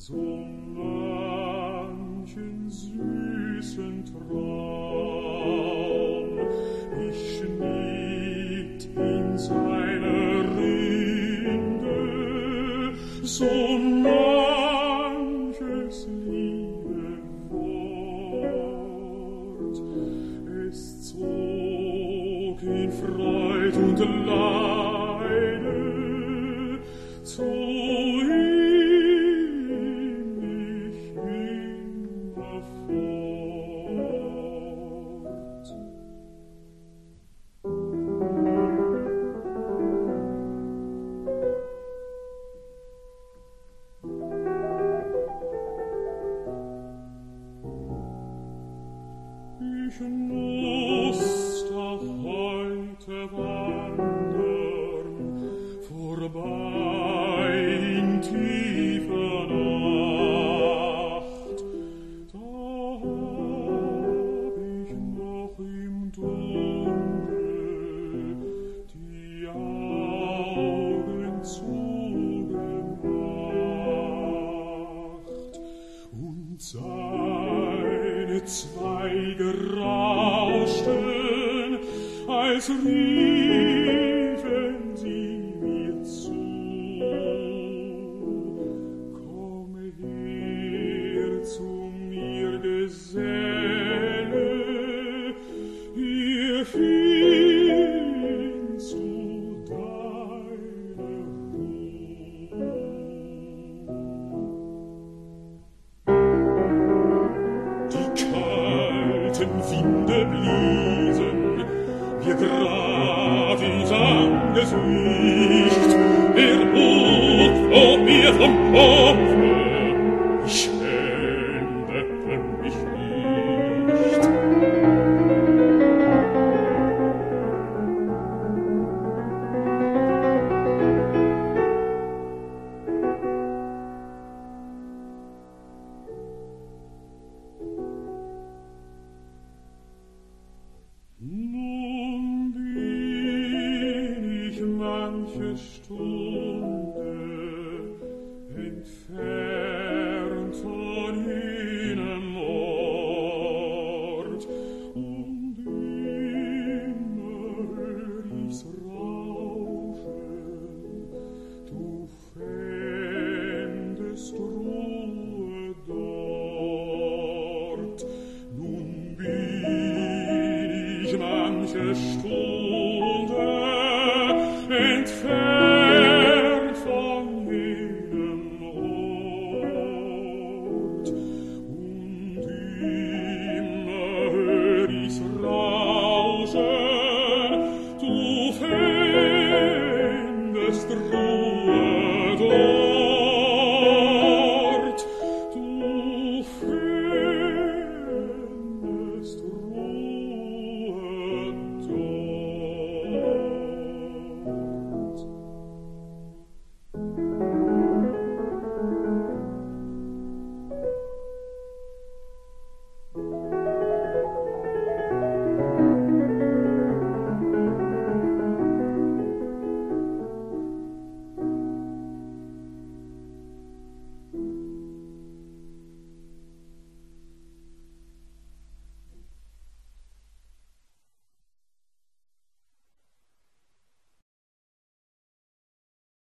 so manchen süßen Traum ich schnitt in seine Rinde, so manches liebe Wort. Es zog in Freud und Leide zu Ich muss doch heute wandern, vorbei in tiefer Nacht. Da hab ich noch im Dunkel die Augen zugemacht und seine Zweige rauschten, als riefen sie mir zu. Komme her zu mir, Geselle, hier findest du deine Ruhe. Die kalten Winde bliesen mir grad ins Angesicht, der Hut flog mir vom Kopfe, ich schämte mich nicht. Nun bin ich manche Stunde entfernt von jenem Ort, und immer hör ich's rauschen, du fändest Ruhe dort. Nun bin ich manche Stunde